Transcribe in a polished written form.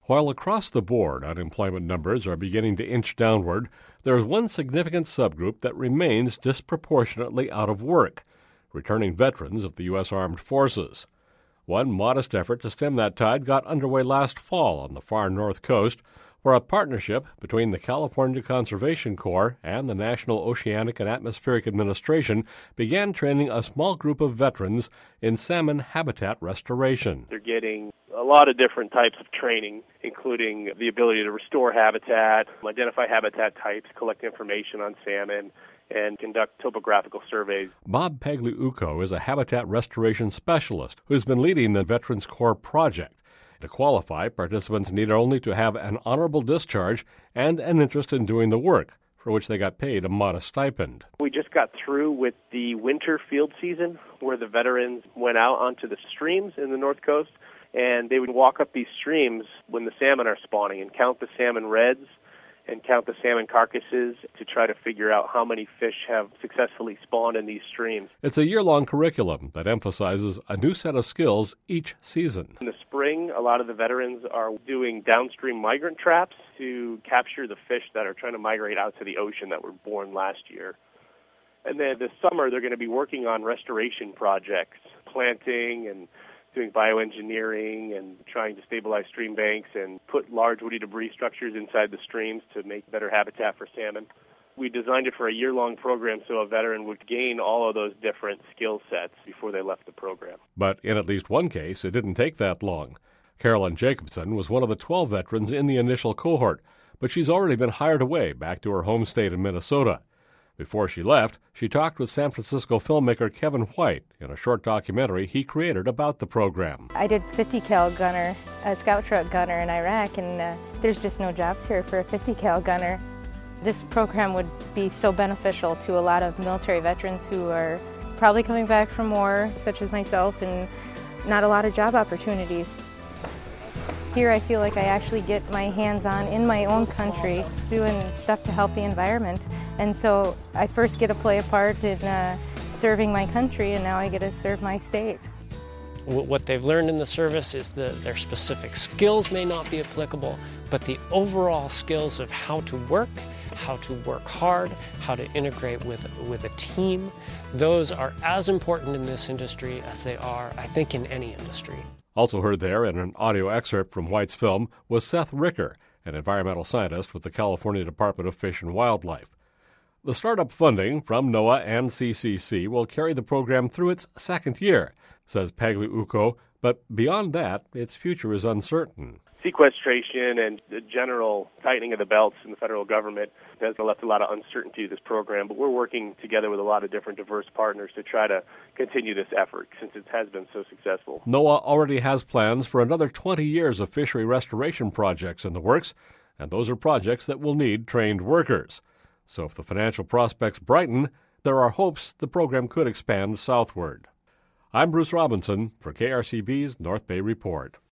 While across the board unemployment numbers are beginning to inch downward, there is one significant subgroup that remains disproportionately out of work: returning veterans of the U.S. Armed Forces. One modest effort to stem that tide got underway last fall on the far north coast, where a partnership between the California Conservation Corps and the National Oceanic and Atmospheric Administration began training a small group of veterans in salmon habitat restoration. They're getting a lot of different types of training, including the ability to restore habitat, identify habitat types, collect information on salmon, and conduct topographical surveys. Bob Pagliuco is a habitat restoration specialist who's been leading the Veterans Corps project. To qualify, participants need only to have an honorable discharge and an interest in doing the work, for which they got paid a modest stipend. We just got through with the winter field season, where the veterans went out onto the streams in the North Coast, and they would walk up these streams when the salmon are spawning and count the salmon reds and count the salmon carcasses to try to figure out how many fish have successfully spawned in these streams. It's a year-long curriculum that emphasizes a new set of skills each season. In the spring, a lot of the veterans are doing downstream migrant traps to capture the fish that are trying to migrate out to the ocean that were born last year. And then this summer, they're going to be working on restoration projects, planting and doing bioengineering and trying to stabilize stream banks and put large woody debris structures inside the streams to make better habitat for salmon. We designed it for a year-long program so a veteran would gain all of those different skill sets before they left the program. But in at least one case, it didn't take that long. Carolyn Jacobson was one of the 12 veterans in the initial cohort, but she's already been hired away back to her home state of Minnesota. Before she left, she talked with San Francisco filmmaker Kevin White in a short documentary he created about the program. I did 50 cal gunner, a scout truck gunner in Iraq, and there's just no jobs here for a 50 cal gunner. This program would be so beneficial to a lot of military veterans who are probably coming back from war, such as myself, and not a lot of job opportunities. Here I feel like I actually get my hands on in my own country doing stuff to help the environment. And so I first get to play a part in serving my country, and now I get to serve my state. What they've learned in the service is that their specific skills may not be applicable, but the overall skills of how to work hard, how to integrate with a team, those are as important in this industry as they are, I think, in any industry. Also heard there in an audio excerpt from White's film was Seth Ricker, an environmental scientist with the California Department of Fish and Wildlife. The startup funding from NOAA and CCC will carry the program through its second year, says Pagliuco, but beyond that, its future is uncertain. Sequestration and the general tightening of the belts in the federal government has left a lot of uncertainty to this program, but we're working together with a lot of different diverse partners to try to continue this effort since it has been so successful. NOAA already has plans for another 20 years of fishery restoration projects in the works, and those are projects that will need trained workers. So if the financial prospects brighten, there are hopes the program could expand southward. I'm Bruce Robinson for KRCB's North Bay Report.